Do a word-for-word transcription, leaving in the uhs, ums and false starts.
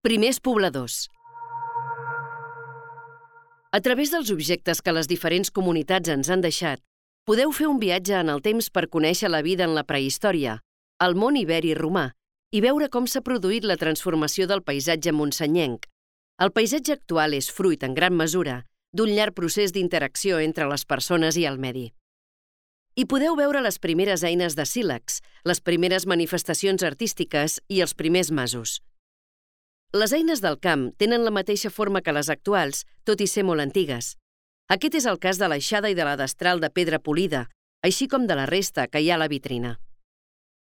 Primers pobladors. A través dels objectes que les diferents comunitats ens han deixat, podeu fer un viatge en el temps per conèixer la vida en la prehistòria, el món iberi romà, i veure com s'ha produït la transformació del paisatge montsенyenc. El paisatge actual és fruit, en gran mesura, d'un llarg procés d'interacció entre les persones i el medi. Hi podeu veure les primeres eines de sílex, les primeres manifestacions artístiques i els primers masos. Les eines del camp tenen la mateixa forma que les actuals, tot i ser molt antigues. Aquest és el cas de l'aixada i de la destral de pedra polida, així com de la resta que hi ha a la vitrina.